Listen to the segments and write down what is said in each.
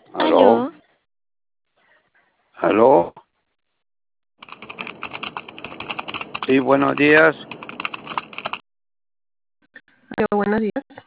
Aló, Aló, aló, sí, buenos días, Aló, buenos días.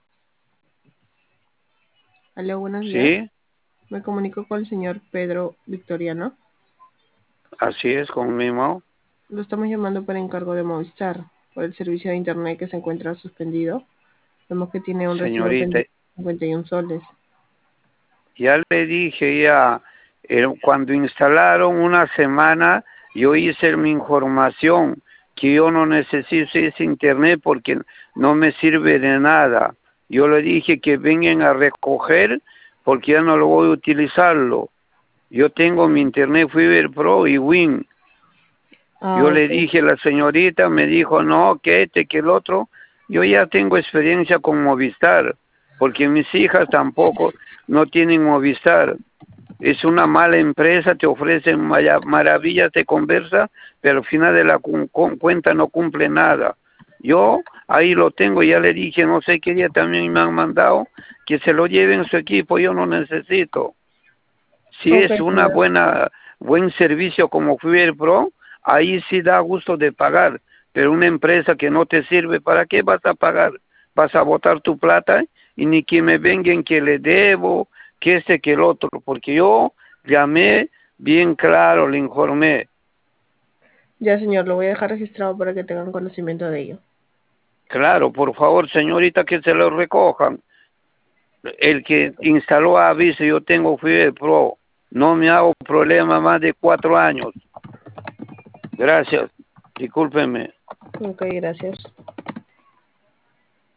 Aló, buenos días. sí, Me comunico con el señor Pedro Victoriano. así es conmigo, Lo estamos llamando para encargo de Movistar por el servicio de internet que se encuentra suspendido. Vemos que tiene un recibo señorita, pendiente de 51 soles. ya le dije ya, cuando instalaron una semana, yo hice mi información, que yo no necesito ese internet porque no me sirve de nada. Yo le dije que vengan a recoger porque ya no lo voy a utilizarlo. Yo tengo mi internet Fiber Pro y Win. Ah, Yo le ok. dije, la señorita me dijo, no, que el otro. Yo ya tengo experiencia con Movistar, porque mis hijas tampoco no tienen Movistar. Es una mala empresa, te ofrecen maravillas de conversa, pero al final de la cuenta no cumple nada. Yo ahí lo tengo, ya le dije, no sé qué día también me han mandado, que se lo lleven su equipo, yo no necesito. Si Ok, es una señor. buen servicio como Fiber Pro, ahí sí da gusto de pagar. Pero una empresa que no te sirve, ¿para qué vas a pagar? Vas a botar tu plata y ni que me vengan que le debo, que este, que el otro, porque yo llamé bien claro, le informé. Ya, señor, lo voy a dejar registrado para que tengan conocimiento de ello. Claro, por favor, señorita, que se lo recojan. El que instaló aviso, yo tengo Fiber Pro, no me hago problema más de 4 años. Gracias. Discúlpeme. Ok, gracias.